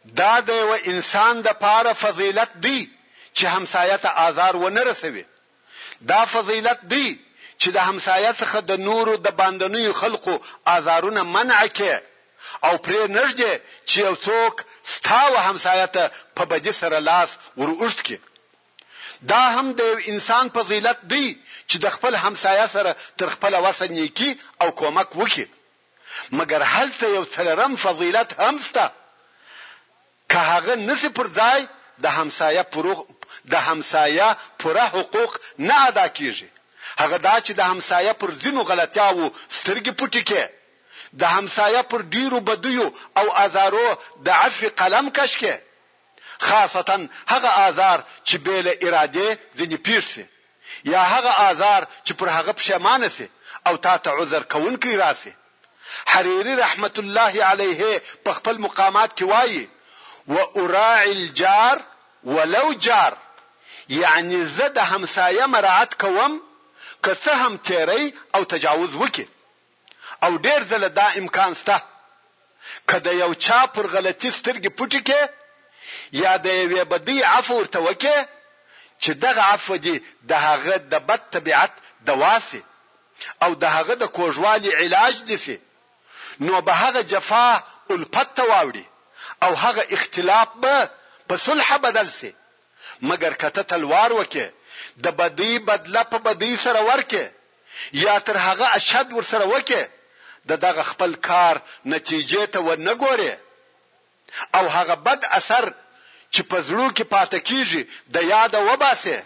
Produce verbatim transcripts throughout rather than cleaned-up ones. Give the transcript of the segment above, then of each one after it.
دا د یو انسان د پاره فضیلت دی چې همسایه ته آزار ونه رسوي. دا فضیلت دی چې د همسایه څخه د نورو د باندنیو خلقو آزارونه منع کړي او پرې نږدې چې یو څوک ستاو همسایه ته په بدی سره لاس ور اوښت کړي. دا هم د انسان فضیلت دی چې د خپل همسایه سره تر خپل وسه نیکی او کومک وکړي. مګر هلته یو څلرم فضیلت هم شته، که هغه نسی پر ځای د همسایه پروغ د همسایه پوره حقوق نه ادا کیږي. هغه دا چې د همسایه پر ځینو غلطیاو سترګې پټې کړي، د همسایه پر ډیرو بدیو او آزارو د عفو قلم کش کړي، خاصتا هغه آزار چې بل اراده ځنې پیښ شي، یا هغه آزار چې پر هغه پښیمانه سي او تا ته عذر کوونکی راسي. حریری رحمت الله علیه په خپل مقامات کې وایي: وأراعي الجار ولو جار، یعنی زه د همسایه مراعات کوم که څه هم تیری او تجاوز وکي. او ډیر زله دا امکان شته که د یو چا پر غلطی سترګې پټې کې یا د یوې بدی عفو ورته وکي چې دغه عفو دی د هغه د بد طبیعت دواسي او د هغه د کوژوالي علاج دي، نو به هغه جفا الفت واوړي او هغه اختلاف به په صلح بدل سي. مګر کته تلوار وکي د بدی بدله په بدی سره ورکه یا تر هغه اشد ور سره وکي، د دغه خپل کار نتیجه ته و نه ګوري او هغه بد اثر چې په زړه کې پاتې کیږي د یاد و باسي.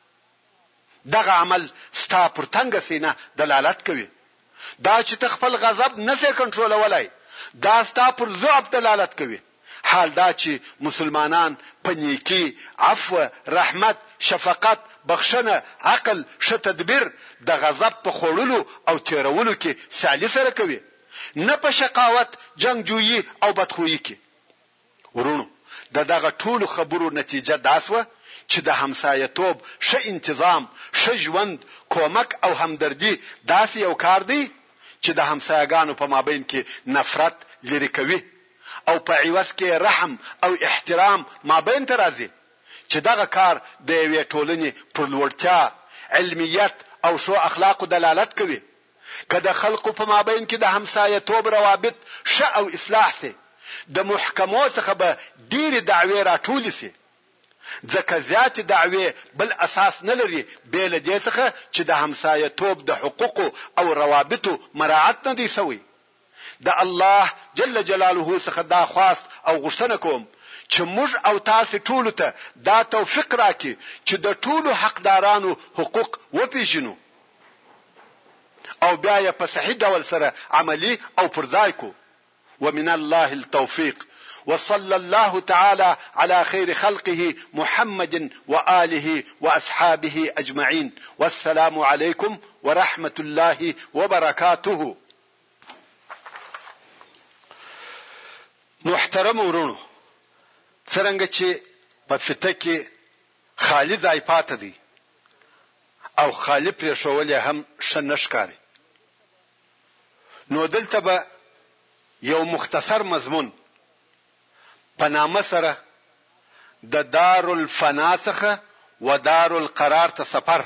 دغه عمل ستا پر تنګ سینه دلالت کوي. دا چې خپل غضب نه سي کنټرولولای، دا ستا پر ضعف دلالت کوي. حال دا چې مسلمانان په نیکی، عفو، رحمت، شفقت، بخښنه، عقل، ښه تدبیر د غضب په خورلو او تیرولو کې سالي سره کوي، نه په شقاوت، جنگجویی او بدخویی کې. ورونو، د دغه ټولو خبرو نتیجه داسوه چې د همسایه توب ښه انتظام، ښه ژوند، کومک او همدردی داسې یو کار دی چې د همسایګانو په مابین کې نفرت لري کوي او په عوض کې رحم او احترام مابین ته راځي، چې دغه کار د یوې ټولنې پر لوړتیا، علمیت او شو اخلاق دلالت کوي. که د خلقو په مابین کې د همسایه توب روابط ښه او اصلاح سي، د محکمو څخه به ډېرې دعوی راټولې سي، ځکه زیات دعوی بل اساس نه لري بل دې څخه چې د همسایه توب د حقوقو او روابطو مراعات نه دي سوی. د الله جل جلاله څخه دا خواست او غوښتنه کوم چې موږ او تاسو ټول ته دا توفیق راکړي چې د ټولو حقدارانو حقوق وپیژنو او بیا یې په صحیح ډول سره عملی او پرځای کو. ومن الله التوفيق، وصلى الله تعالى على خير خلقه محمد وآله وأصحابه أجمعين، والسلام عليكم ورحمة الله وبركاته. محترم ورونو، څنګه چې په فته کې خالی ځای پاتې دی او خالی پرې شوولې هم شنشکاري، نو دلته به یو مختصر مضمون په نامه سره د دار الفنا څخه و دار القرار ته سفر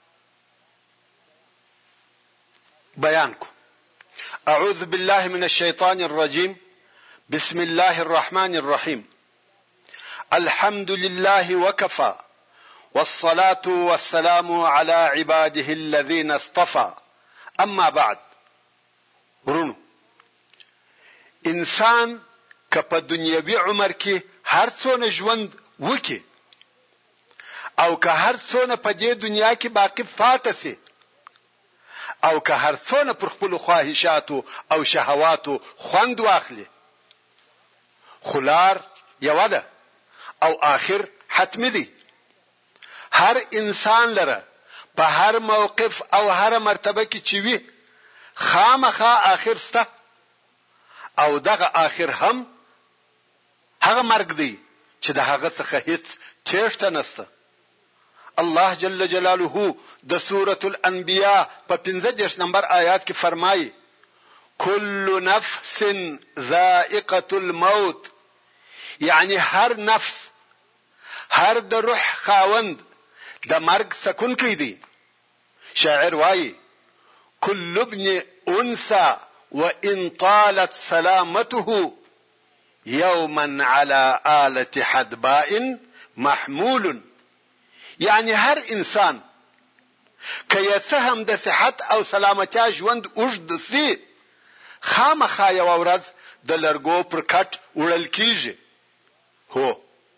بیان کو. اعوذ بالله من الشيطان الرجيم، بسم الله الرحمن الرحيم. الحمد لله وكفى، والصلاة والسلام على عباده الذين اصطفى، اما بعد. ورونو، انسان که په دنیوي عمر کې هر څونه ژوند وکي او که هر څونه په دې دنیا کې باقی پاتې سي او که هر څونه پر خپل خواهشاتو او شهواتو خوند واخلي، خلار یو ده او آخر حتمی دی. هر انسان لره په هر موقف او هر مرتبه کې چې وي خامخا آخر سته او دغه آخر هم هغه مرګ دی چې د هغه څخه هیڅ تېښته نشته. الله جل جلاله د سورة الانبیاء په پنځه دېرش نمبر آیات کې فرمایي: كل نفس ذائقة الموت یعنی هر نفس هر د روح خاوند د مرګ سکون کوي دی. شاعر وایي كل ابن انثى وان طالت سلامته يوما على آلة حدباء محمول. یعنی هر انسان که سهم د صحت او سلامتیا ژوند اوږد سي خامخا یو ورځ د لرګو پر کټ وړل کیږي. هو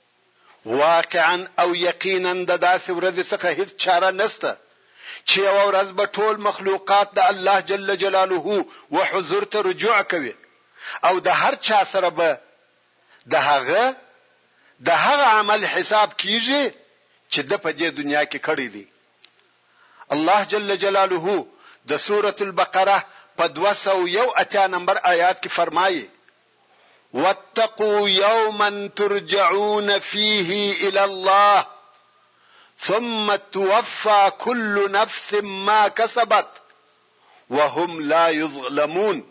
واقعا او یقینا د داسې ورځې څخه هیڅ چاره نشته چې یو ورځ به ټول مخلوقات د الله جل جلاله و حضور ته رجوع کوي او د هر چا سره به د هغه د هغه عمل حساب کیږي چې د په دې دنیا کې کړی دی. الله جل جلاله د سورة البقره په دوه سوه یو اتیا نمبر آیات کې فرمایي واتقوا يوما ترجعون فيه الى الله ثم توفى كل نفس ما كسبت وهم لا يظلمون.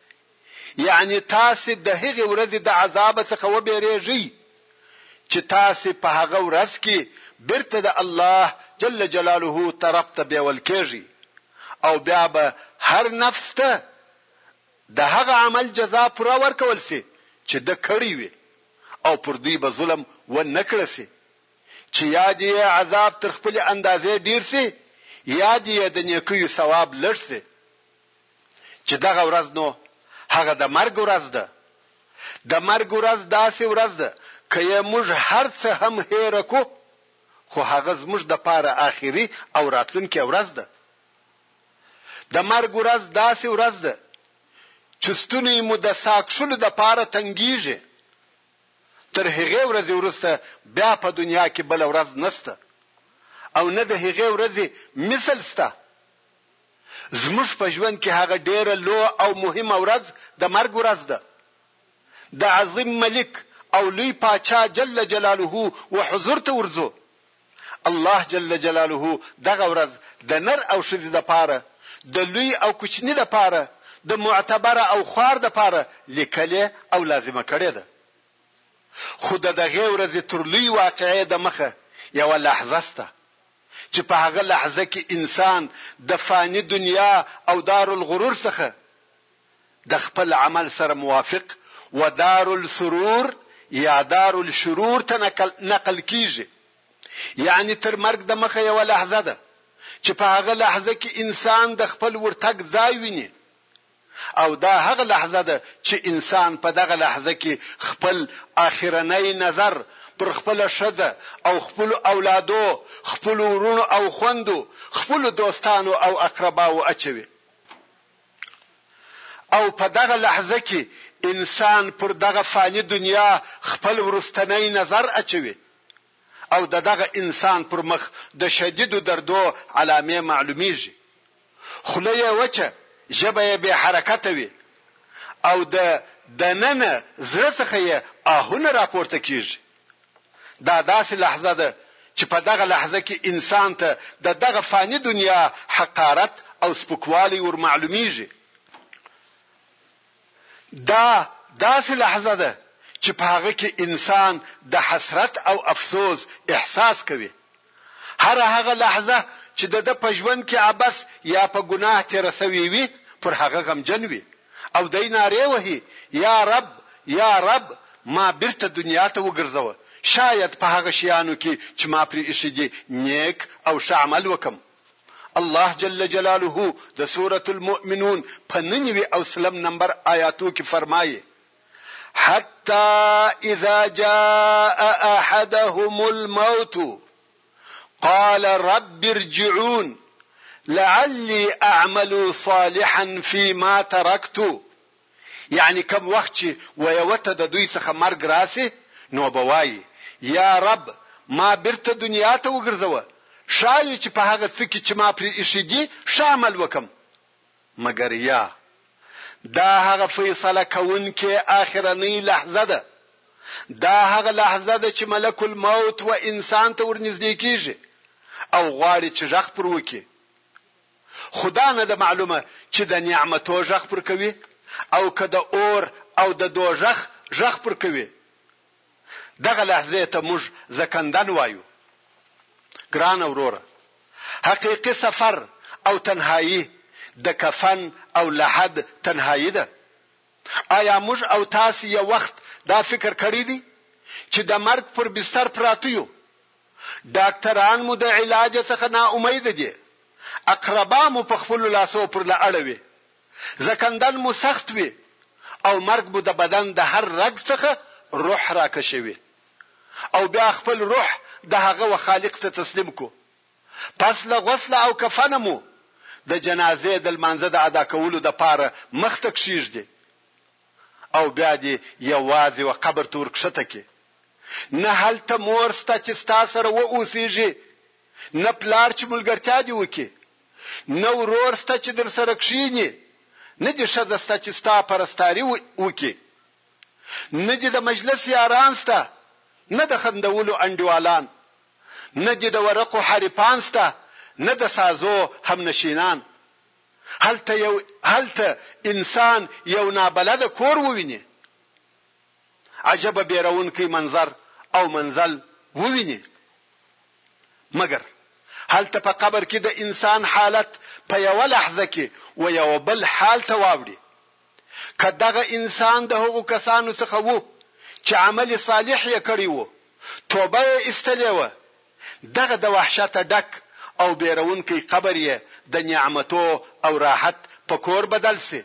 یعنی تاسو د هغې ورځې د عذاب څخه وبېریږئ چې تاسو په هغه ورځ کې بیرته د الله جل جلاله طرف ته بیول کېږي او بیا به هر نفس ته د هغه عمل جزا پوره ورکول سي چې د کړی وي او پر دوی به ظلم و نه کړی سي چې یاد یې عذاب تر خپل اندازې ډیر سي یاد یې د نیکیو ثواب لږ سي. چې دغه ورځ نو هغه د مرګ ورځ ده. د مرګ ورځ داسې ورځ ده که موږ هر څه هم هېر کو خو هغه زموږ د پاره آخري او راتلونکي ورځ ده. د مرګ ورځ داسې ورځ ده چې ستونی مو د ساکشلو د پاره تنګیږي. تر هغه ورځې وروسته بیا په دنیا کې بل ورځ نشته او نه د هغه ورځې مثل شته. زموږ په ژوند کې هغه ډیره لو او مهمه ورځ د مرګ ورځ ده. د عظیم ملک او لوی پاچا جل جلاله و حضور ته ورځو. الله جل جلاله دغه ورځ د نر او ښځې د پاره د لوی او کوچنی د پاره د معتبره او خوار د پاره لیکلې او لازمه کړې ده. خو د دغه ورځې تر لوی واقعې د مخه یو لحظه سته چې په هغه لحظه کې انسان د فانی دنیا او دار الغرور څخه د خپل عمل سره موافق و دار السرور یا دار الشرور ته نقل, نقل کیږي. یعنی تر مرګ د مخه یو لحظه ده چې په هغه لحظه کې انسان د خپل ورتګ ځای ویني او دا هغه لحظه ده چې انسان په دغه لحظه کې خپل آخرنی نظر پر خپل شذ او خپل اولادو خپل ورونو او خوندو خپل دوستانو او اقرباو اچوي او په دغه لحظه کې انسان پر دغه فانی دنیا خپل ورستنی نظر اچوي او دغه انسان پر مخ د شدید دردو علامه معلومیږي. خلیه وچه جبه به حرکت وي او د دننه زړه څخه آهونه راپورته کیږي. دا داسې لحظه ده چې په دغه لحظه کې انسان ته د دغه فانی دنیا حقارت او سپکوالی ور معلومیږي. دا داسې لحظه ده چې په هغه کې انسان د حسرت او افسوس احساس کوي. هر هغه لحظه چې د په ژوند کې عبث یا په ګناه تیر سوي وي پر هغه غمجن وي او دای ناره وهي یا رب یا رب ما بیرته دنیا ته وګرځوه شاید په هغه شیانو کې چې ما پرې ایښی دي نیک او ښه عمل وکم. الله جل جلاله د سورة المؤمنون په نوي او سلم نمبر آیاتو کې فرمایي حتى اذا جاء احدهم الموت قال رب ارجعون لعلي اعمل صالحا فيما تركت. يعني كم وخت ويوت د دوی څخه مرګ راسي نو بوای یا رب ما برته دنیا ته وګرځوه شاید چې په هغه څه کې چې ما پرې ایښی دي شامل وکم. مګر یا دا هغه فیصله کوونکې اخرنی لحظه ده. دا هغه لحظه ده چې ملک الموت و انسان ته ورنږدې کیږي او غواړي چې ژغ پر وکي. خدا نه د معلومه چې د نعمتو ژغ پر کوي او که د اور او د دوزخ ژغ پر کوي. دغه لحظه ته موږ زکندن وایو. ګران وروره، حقیقي سفر او تنهایی د کفن او لحد تنهایی ده. آیا موږ او تاسو یو وخت دا فکر کړی دی چې د مرګ پر بستر پراته یو؟ ډاکټران مو د علاج څخه نا امید دي، اقربا مو په خپل لاسو پر لاړوي، زکندن مو سخت وي او مرګ مو د بدن د هر رګ څخه روح راکشوي او بیا خپل روح د هغه و خالق ته تسلیم کو. پس له غسل او کفن مو د جنازې د لمانځه د ادا کولو د پاره مخ ته کښیږدي او بیا دې یوازې و قبر تور کښته کې. نه هلته مور ستا چې ستا سره و اوسېږي، نه پلار چې ملګرتیا دې وکړي، نه ورور ستا چې در سره کښیني، نه دې ښځه ستا چې ستا پرستاري وکړي، نه دې د مجلس یاران ستا، نه د خندولو انډیوالان، نه دې د ورقو حریفان ستا، نه د سازو همنشینان. هلته یو هلته انسان یو نابلد کور وویني، عجب بیرونکي منظر او منزل وویني، مګر هلته په قبر کې د انسان حالت په یو لحظه کې و یو بل حال ته واوړي. کداغه انسان د هغو کسانو څخه وو چې عمل صالح یې کړی وو، توبه یې استلې وه، دغه د وحشت ډک او بیرونکي قبر یې د نعمتو او راحت په کور بدل سي.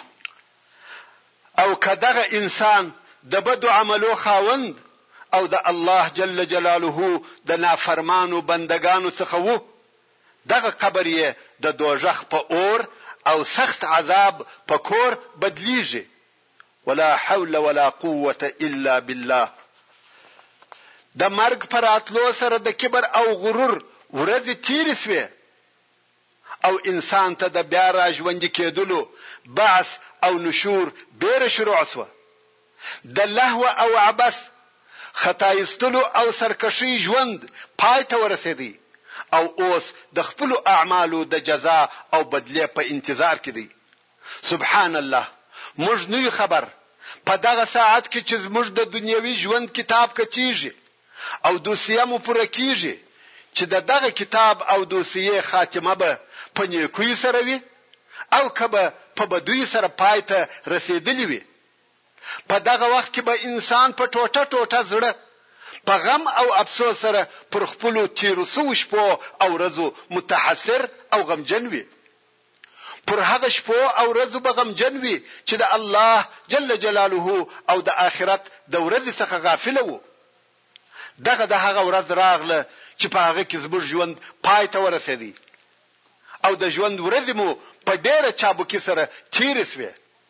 او کداغه انسان د بدو عملو خاوند او د الله جل جلاله د نافرمانو بندگانو څخه وو، دغه قبر یې د دوزخ په اور او سخت عذاب په کور بدلیږي. ولا حول ولا قوة الا بالله. د مرګ پر اتلو سره د کبر او غرور ورځ تیر سوی او انسان ته د بیا را ژوند کېدلو بعث او نشور بیر شروع سو. د لهو او عبث خطایستلو او سرکشي ژوند پای ته ورسېدی او اوس د خپل اعمالو د جزا او بدله په انتظار کې دی. سبحان الله، موږ نه خبر په دغه ساعت کې چې موږ د دنیوي ژوند کتاب کچیږي او دوسیه مو پوره کیږي چې دغه کتاب او دوسیه خاتمه به په نیکوي سره وي او کبه په بدوی سره پای ته رسیدلی وي. په دغه وخت کې به انسان په ټوټه ټوټه زړه په غم او افسوس سره پر خپل تیرو سو شپو او ورځو متحسر او غمجن وي. پر هغه شپو او ورځو به غمجن وي چې د الله جل جلاله او د آخرت د ورځې څخه غافل وو. دغه د هغه ورځ راغله چې په هغه کې زموږ ژوند پای ته ورسېدی او د ژوند ورځې مو په ډېره چابکي سره تیر سوې.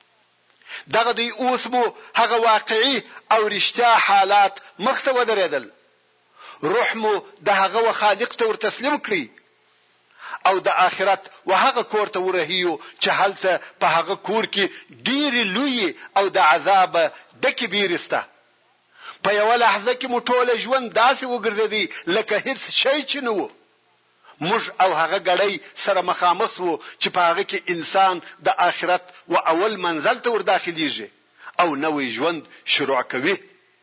دغه دی اوس مو هغه واقعي او رښتیا حالات مخ ته ودرېدل. روح مو د هغه خالق ته ور تسلیم کړی او د آخرت و هغه کور ته ورهیو چې هلته په هغه کور کې ډېری لوی او د عذاب د کبیرسته. په یو لحظه کې مو ټول ژوند داسې وګرځېدی لکه هیڅ شی چې نه وو. موږ او هغه غړی سره مخامخ وو چې په هغه کې انسان د آخرت و اول منزل ته ور داخليږي او نوې ژوند شروع کوي.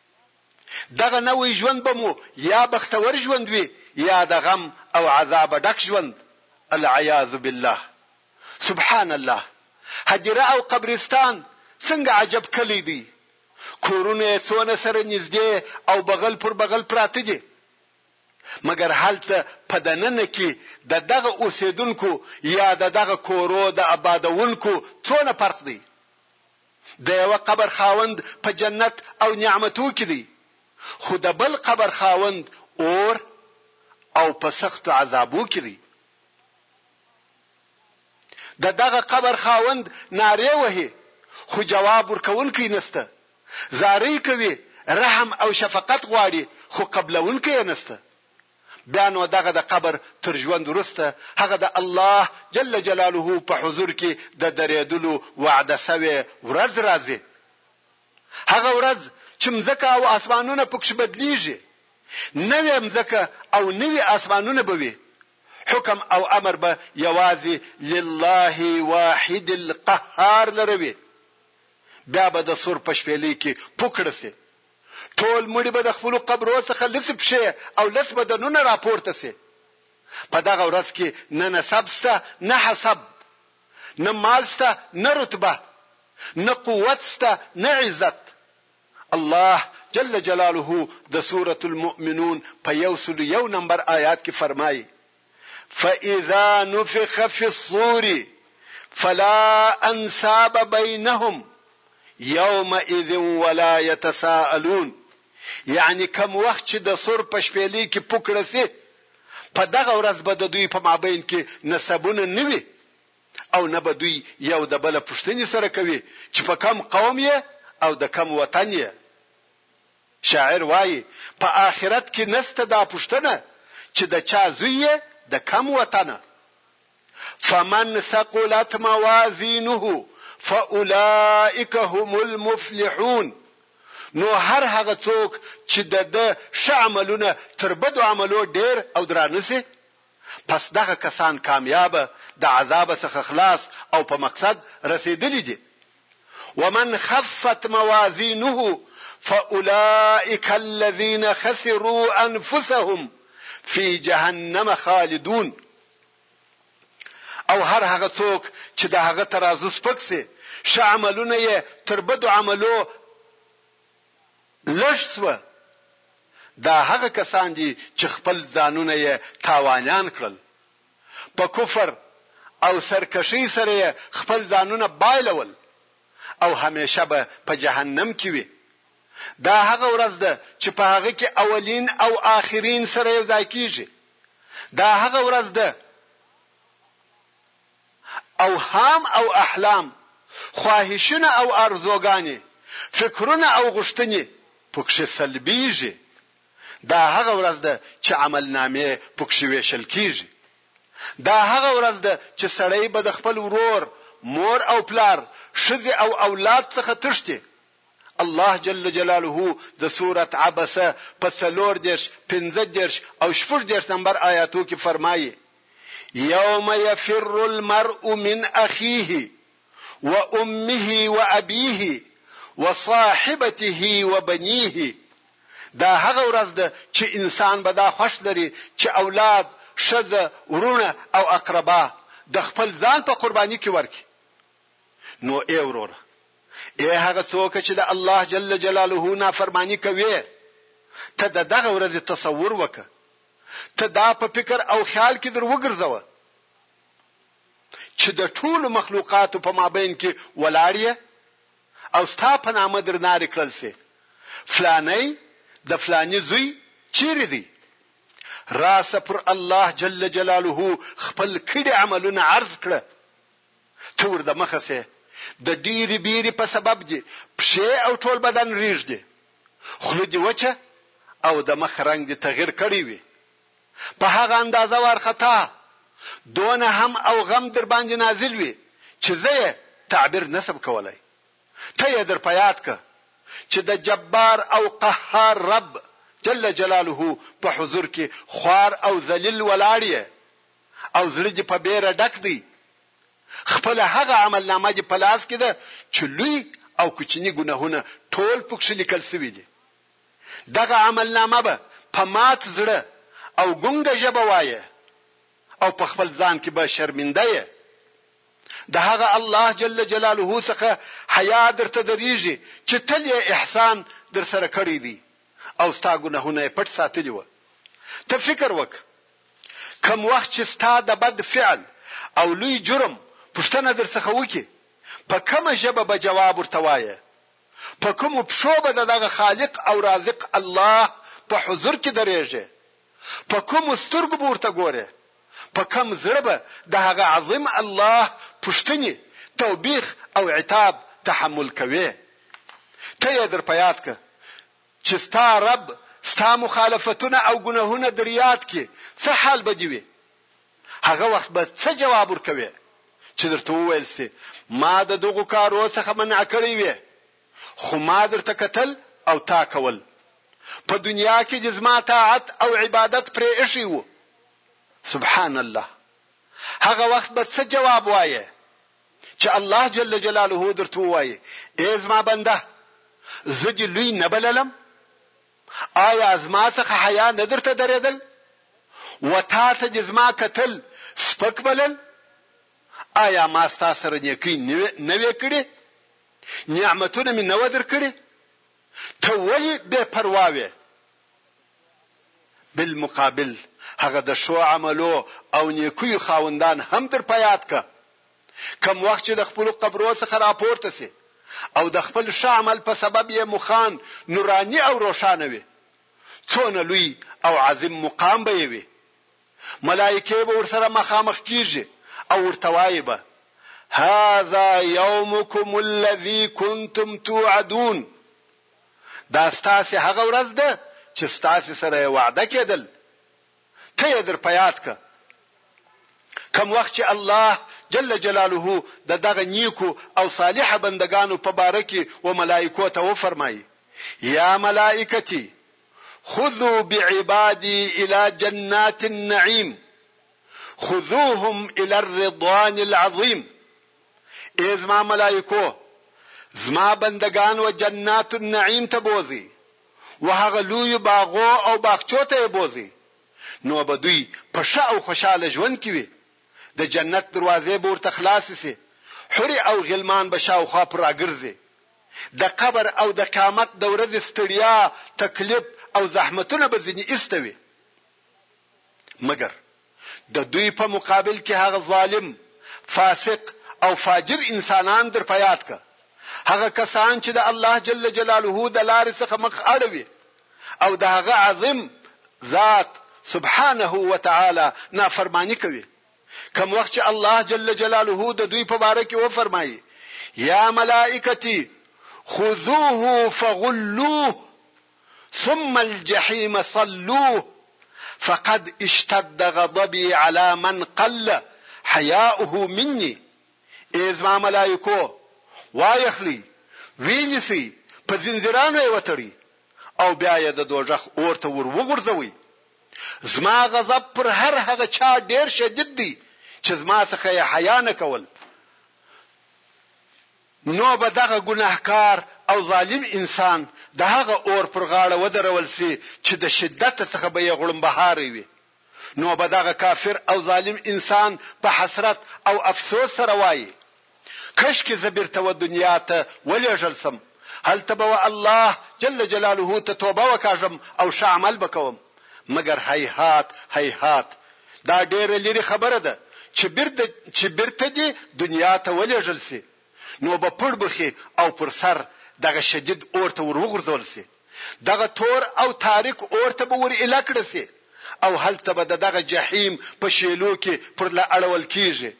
دغه نوې ژوند به مو یا بختور ژوند وي یا د غم او عذاب ډک ژوند. العیاذ بالله. سبحان الله، هدیره او قبرستان څنګه عجب کلی دی. کورونه څونه سره نږدې او بغل پر بغل پراته دي، مګر حالته په دننه کې د دغه اوسیدونکو یا د دغه کورو د آبادونکو څونه فرق دی. د یو قبر خاوند په جنت او نعمتو کې دی، خو د بل قبر خاوند اور او په سخت عذابو کې دی. د دغه قبر خاوند ناره وهي خو جواب ورکونکی نسته، زاری کوي، رحم او شفقت غواړي خو قبلونکی نسته. بیا نو دغه د قبر تر ژوند ورسته هغه د الله جل جلاله په حضور کې د درېدلو وعده سوی ورځ راځي. هغه ورځ چې مځکه او اسمانونه پکښ بدلیږي، نوې مځکه او نوې اسمانونه به وي. حکم او امر به یوازې لله واحد القهار لروي. بیا به د سور پښپېلې کې پوکړسي، ټول مړي به د خپل قبرو څخه لسب شي او لس بدنونه راپورته سي. په دغه ورځ کې نه نسب سته، نه حسب، نه مال سته، نه رتبه، نه قوت سته، نه عزت. الله جل جلاله د سورة المؤمنون په یو سل یو نمبر آیات کې فرمایي: فإذا نفخ في الصور فلا أنساب بينهم يومئذ ولا يتساءلون. یعنی کوم وخت چې د سور په شپېلې کې پوکړه سي، په دغه ورځ به د دوی په مابین کې نسبونه نه وي او نه به دوی یو د بل پوښتنې سره کوي چې په کوم قوم یې او د کوم وطن یې. شاعر وایي په آخرت کې نسته دا پوښتنه چې د چا زوی یې د کوم وطن. فمن ثقلت موازینه فاولئک هم المفلحون. نو هر هغه څوک چې د ښه عملونه تر بدو عملو ډیر او درانه سي، پس دغه کسان کامیاب، د عذاب څخه خلاص او په مقصد رسیدلی دي. ومن خفت موازینه فاولئک الذین خسروا انفسهم فی جهنم خالدون. او هر هغه څوک چې د هغه ترازو سپک سي، ښه عملونه یې تر بدو عملو لږ سو، دا هغه کسان دي چې خپل ځانونه یې تاوانیان کړل. په کفر او سرکشي سره خپل ځانونه بایلول او همیشه به په جهنم کې وي. دا هغه ورځ ده چې په هغه کې اولین او آخرین سره یو ځای کیږي. دا هغه ورځ ده اوهام او احلام، خواهشونه او ارزوګانی، فکرونه او غوښتنې پکښې سلبیږي. دا هغه ورځ ده چې عمل نامې پکښې ویشل کیږي. دا هغه ورځ ده چې سړی به د خپل ورور، مور او پلار، ښځې او اولاد څخه تښتي. الله جل جلاله د سورة عبسه په څلور دېرش، پنځه دېرش او شپږ دېرش نمبر آیاتو کې فرمایي: یوم یفر المرء من اخیه وامه وابیه وصاحبته وبنیه. دا هغه ورځ ده چې انسان به دا خوښ لري چې اولاد، ښځه، ورونه او اقربا د خپل ځان په قرباني کې ورکړي. نو ای وروره، ای هغه څوک چې د الله جل جلاله نافرمانی کوي، ته د دغه ورځې تصور وکړه. ته دا په فکر او خیال کې در وګرځوه چې د ټولو مخلوقاتو په مابین کې ولاړ او ستا په نامه در ناری کړل سي. فلانی د فلانی زوی چیرې دی؟ راسه پر الله جل جلاله خپل کړي عملونه عرض کړه. ته ور د مخه سي د ډيري بیري په سبب دي پښې او ټول بدن ریږدي، خوله دي وچه او د مخ رنگ دي تغیر کړی وي. په هغه اندازه ورخطا دون هم او غم در باندې نازل وي چې زه تعبیر نسب کولای. ته یې در پیات ک چې د جبار او قهار رب جل جلاله په حضور کې خوار او ذلیل ولاړی او زړه دې په بیره ډک دی. خپل هغه عمل نامه دې په لاس کې ده چې لوی او کوچنی ګناهونه ټول پکښ لیکل شوی دي. دغه عمل نامه به په مات زړه او ګونګه ژبه وایي او په خپل ځان کې به شرمنده یې. د هغه الله جل جلاله څخه حیا درته دریږي چې تل یې احسان در سره کړی دی او ستا ګناهونه پټ ساتلی و. ته فکر وک کوم وخت چې ستا د بد فعل او لوی جرم پښتنه در څخه وکي، په کومه ژبه به جواب ورته وایي، په کوم پښو به دغه خالق او رازق الله په حضور کې درېږي، په کوم سترګو به ورته ګوري، په کوم زړه به د هغه عظیم الله پښتنې توبېخ او عتاب تحمل کوي. ته یې در پیات ک چې ستا رب ستا مخالفتونه او ګناهونه دریات کې څه حال به دی؟ هغه وخت به څه جواب ورکوي چې درته وویل سي ما د دغه کارو څخه منع کړی وي، خو ما درته کتل او تا کول. په دنیا کې د زما طاعت او عبادت پرې ایښی وو. سبحان الله. هغه وخت به څه جواب وایي چې الله جل جلاله درته وایي ای زما بنده زه دې لوی نه بللم، آیا زما څخه حیا نه درته درېدل و تا ته د زما کتل سپک بلل آیا ما ستاسو سره نیکی نه وې کړې نعمتونه مې نه ودر کړې ته ولې بے پروا وې بالمقابل هغه د شو عملو او نیکوي خاوندان هم در پیاد کا کوم وخت چې د خپل قبرو څخه راپورته سي او د خپل ښه عمل په سبب یې مخان نوراني او روښانه وي څونه لوی او عظیم مقام به وي ملائکه به ورسره مخامخ کیږي او ورته وایي به هذا يومكم الذي كنتم توعدون دا ستاسو هغه ورځ ده چې ستاسو سره وعده کېدل ته یې در پیاد کا کوم وخت چې الله جل جلاله د دغه نیکو او صالح بندگانو په باره کې و ملائکو ته و فرمایي یا ملائکتی خذوا بعبادي الى جنات النعيم خذوهم الى الرضوان العظيم ازما ملائکو زما بندگان و جنات النعیم ته بوزي وهغه لوی باغو او باغچو ته بوزي نو به دوی په ښه او خوشاله ژوند کې وي د جنت دروازې به ورته خلاص شي حوري او غلمان به شاوخوا پر راګرځي د قبر او د قیامت د ورځې ستړیا تکلیف او زحمتونه به ځنی استوي مګر د دوی په مقابل کې هغه ظالم فاسق او فاجر انسانان در پیاد کا هغه کسان چې د الله جل جلاله د لارې څخه مخ اړوي او د هغه عظیم ذات سبحانه وتعالى نافرمانی کوي کوم وخت چې الله جل جلاله د دوی په باره کې و فرمایي یا ملائکتی خذوه فغلوه ثم الجحيم صلوه فقد اشتد غضبي على من قل حياؤه مني ازما ملائکو وایخلی وینسی په زنجیرانو یې وتړي او بیا یې د دوزخ اورته ور وغورځوي زما غضب پر هر هغه چا ډیر شدید دی چې زما څخه یې حیا نه کول نو به دغه ګناهکار او ظالم انسان د هغه اور پر غاړه ودرول سي چې د شدت څخه به یې غړم بهاري وي نو به دغه کافر او ظالم انسان په حسرت او افسوس سره وایي کش کې زبرته و دنیا ته ولېږل سم هل تبوا الله جل جلاله ته توبه وکاږم او ښه عمل وکوم مګر هیهات هیهات دا ډېر لري خبره ده چې برته چې برته دي دنیا ته ولېږل سي نو به پړبخي او پر سر دغه شدید اورته ور وغورځول سي دغه تور او تاریک اورته به ور الکړ سي او هلته به دغه جهنم په شیلو کې پر لا اړول کیږي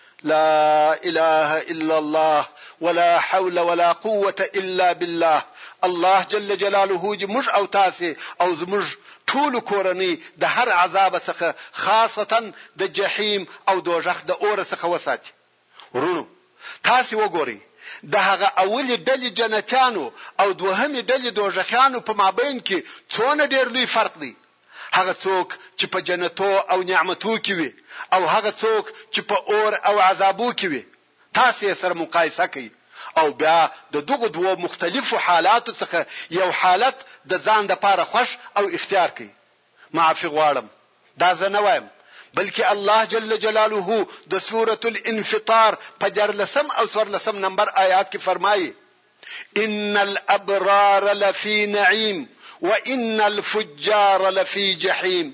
لا اله الا الله ولا حول ولا قوه الا بالله الله جل جلاله جمج او تاسي او زمج ټول کورنۍ د هر عذاب څخه خاصتا د جهنم او دوزخ د اور څخه وساتي ورونو تاسو وګورئ د هغه اولی ډلې جنتیانو او دوهمې ډلې دوزخیانو په مابین کې څونه ډېر لوی فرق دی هغه څوک چې په جنتو او نعمتو کې وي او هغه څوک چې په اور او عذابو کې وي تاسو سره مقایسه کوي او بیا د دغه دوه مختلفو حالاتو څخه یو حالت د ځان د پاره خوش او اختیار کوي معافي غواړم دا زه نه وایم بلکې الله جل جلاله د سوره الانفطار په درلسم او سورلسم نمبر آیات کې فرمایي ان الابرار لفي نعيم وان الفجار لفي جحيم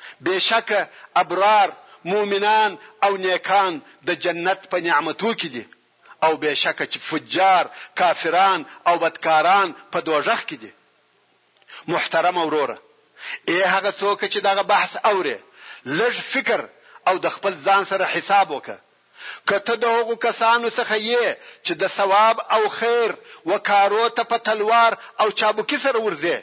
بشک ابرار مؤمنان او نیکان د جنت په نعمتو کې دي او بشک چې فجار کافران او بدکاران په دوزخ کې دي محترم اوروره ای هغه څوک چې دغه بحث اوري لږ فکر او د خپل ځان سره حساب وکړه کته د هغو کسانو څخه یې چې د ثواب او خیر وکارو ته په تلوار او چابکی سره ورځي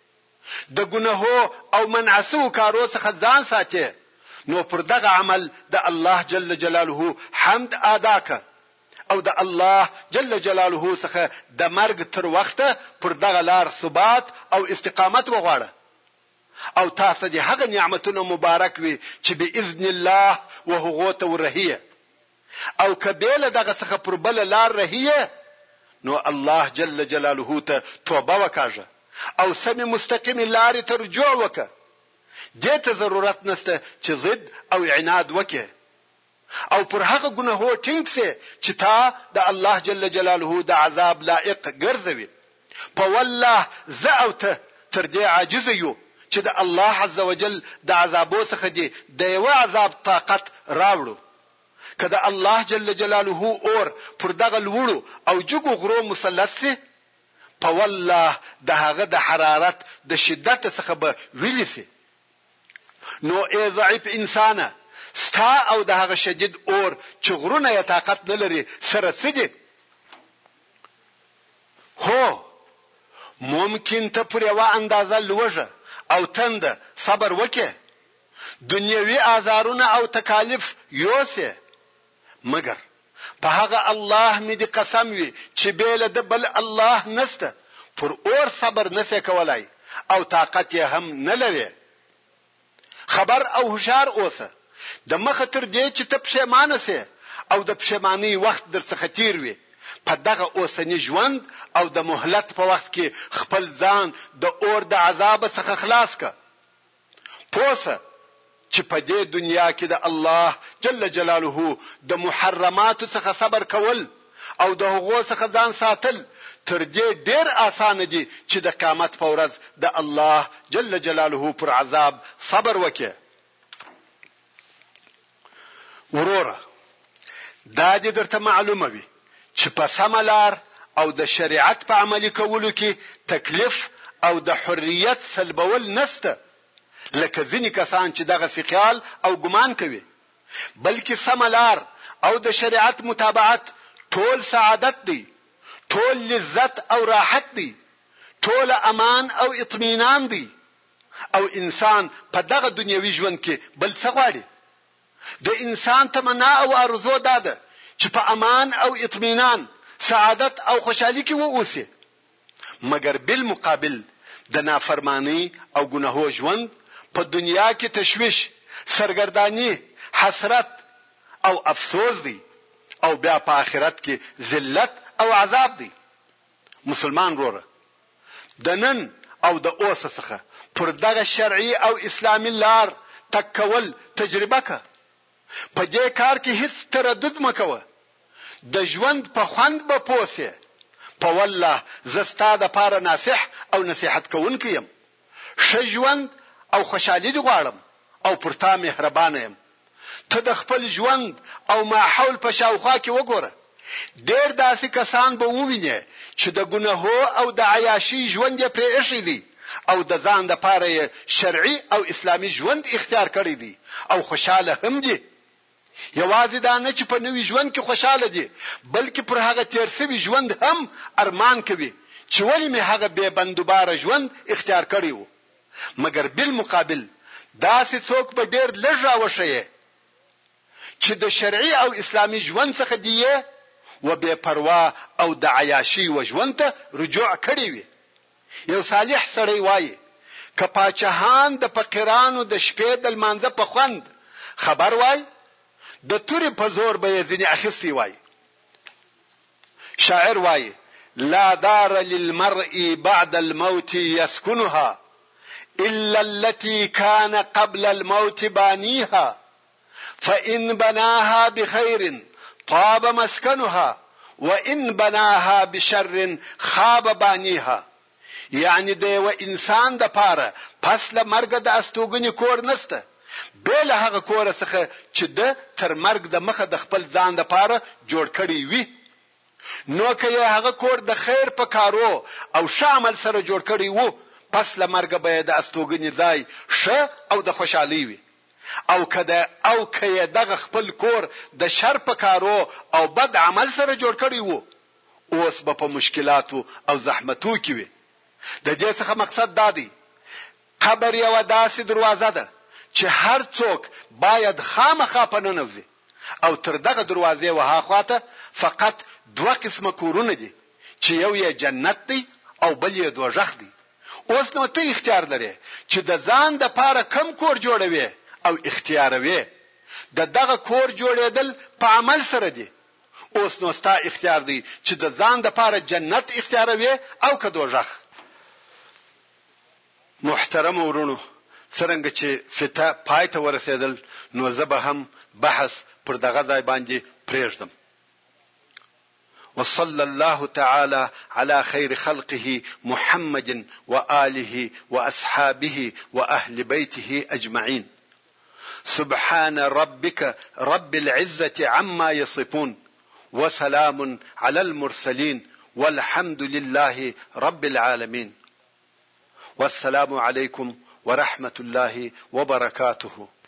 د ګناهو او منعسو کارو څخه ځان ساتي نو پر دغه عمل د الله جل جلاله حمد ادا ک او د الله جل جلاله څخه د مرګ تر وخته پر دغه لار ثبات او استقامت وغواړه او تاسو دې هغه نعمتونه مبارک وي چې باذن الله وهو ته ورهيه او کبیله دغه څخه پر بل لار رهيه نو الله جل جلاله ته توبه وکاږه او سم مستقیم لارې ته رجوع وکړه. دې ته ضرورت نشته چې ضد او عناد وکړي او پر هغه ګناهو ټینګ سي چې تا د الله جل جلاله د عذاب لائق ګرځوي. په والله زه او ته تر دې عاجز یو چې د الله عز وجل د عذابو څخه دی د یو عذاب طاقت راوړو. کله الله جل جلاله اور پر دغه لوړو او جګو غرو مسلط سي، په والله د هغه د حرارت د شدت څخه به ویل سي. نو ای ضعیف انسان، ستا او د هغه شدید اور چې غرونه یې طاقت نه لري سره سدي. هو ممکن ته پر یو اندازه لوږه او تند صبر وکې، دنیوي آزارونه او تکالیف یوسه، مگر په هغه الله می دي قسم وي چې بیل د بل الله نسته، پر اور صبر نسې کولای او طاقت یې هم نه لري. خبر او هوشار اوسه د مخه تر دې چې ته پښیمانه سې او د پښیمانی وخت در څخه تیر وي. په دغه اوسنی ژوند او د مهلت په وخت کې خپل ځان د اور د عذاب څخه خلاص کا. پوسه چې په دې دنیا کې د الله جل جلاله د محرمات څخه صبر کول او د هغو څخه ځان ساتل تر دې ډیر آسان دي چې د قیامت په ورځ د الله جل جلاله پر عذاب صبر وکړي. وروره دا دې درته معلومه وي چې په سملار او د شریعت په عملي کولو کې تکلیف او د حریت سلبول نشته لکه ځینې کسان چې دغه خیال او ګمان کوي، بلکې سملار او د شریعت متابعت ټول سعادت دی، ټول لذت او راحت دی، ټول امان او اطمینان دی. او انسان په دغه دنیوي ژوند کې بل څه غواړي؟ د انسان تمنا او ارزو ده چې په امان او اطمینان، سعادت او خوشحالي کې ووسي. مګر بالمقابل د نافرمانی او ګناهو ژوند په دنیا کې تشویش، سرګردانی، حسرت او افسوس دی، او بیا په آخرت کې ذلت او عذاب دی. مسلمان وروره د نن او د اوس څخه پر دغه شرعي او اسلامي لار تکول تجربه کا. په دې کار کې هیڅ تردد مکوه، د ژوند په خوند به پوسه. په والله زستا د پاره ناصح او نصيحت کوونکی يم. ښه ژوند او خوشحالي دی غواړم او پر تا مهربان یم. ته د خپل ژوند او ماحول په شاوخوا کې وګوره. ډېر داسې کسان به وویني چې د ګناهو او د عیاشي ژوند یې پرې ایښی دی او د ځان لپاره شرعي او اسلامي ژوند اختیار کړی دی او خوشاله هم دي. یوازې دا نه چې په نوې ژوند کې خوشاله دي، بلکې پر هغه تیر شوی ژوند هم ارمان کوي چې ولې مې هغه به بندوباره ژوند اختیار کړی وو. مګر بالمقابل داسې څوک به ډېر لږ راوښیي چې د شرعي او اسلامي ژوند څخه دی و بے پروا او د عیاشي و ژوند ته رجوع کړی وي. یو صالح سړی وایي که پاچاهان د فقیرانو د شپې د لمانځه په خوند خبر وای، د توري په زور به ځینې اخیستی وای. شاعر وایي لا دار للمرء بعد الموت يسكنها إلا التي كان قبل الموت بانيها فإن بناها بخير طاب مسكنها وإن بناها بشر خاب بانيها. یعنی د یو انسان د پاره پس له مرګ د استوګنی کور نسته بل هغه کور څخه چې د تر مرګ د مخه د خپل ځان د پاره جوړ کړی وي. نو که هغه کور د خیر په کارو او شامل سره جوړ کړی وو، پس له مرګ به د استوګنی ځای ښه او د خوشحالي وي. او کده او که دغه خپل کور د شر په کارو او بد عمل سره جوړ کړی وو، اوس به په مشکلاتو او زحمتو کې وي. د دې څخه مقصد دا دی قبر یو داسې دروازه ده چې هر څوک باید خامخا په ننوځي او تر دغه دروازې وها خواته فقط دوه قسمه کورونه دي چې یو یې جنت دی او بل یې دوزخ دی. اوس نو ته اختیار لرې چې د ځان د پاره کم کور جوړوي او اختیاروي. د دغه کور جوړېدل په عمل سره دی. اوس نو ستا اختیار دی چې د ځان د پاره جنت اختیاروي او که دوزخ. محترم ورونو څنګه چې فتا پای ته ورسېدل نو زه به هم بحث پر دغه ځای باندې پرېږدم. وصلى الله تعالى على خير خلقه محمد وآله وأصحابه وأهل بيته أجمعين. سبحان ربك رب العزة عما يصفون وسلام على المرسلين والحمد لله رب العالمين. والسلام عليكم ورحمة الله وبركاته.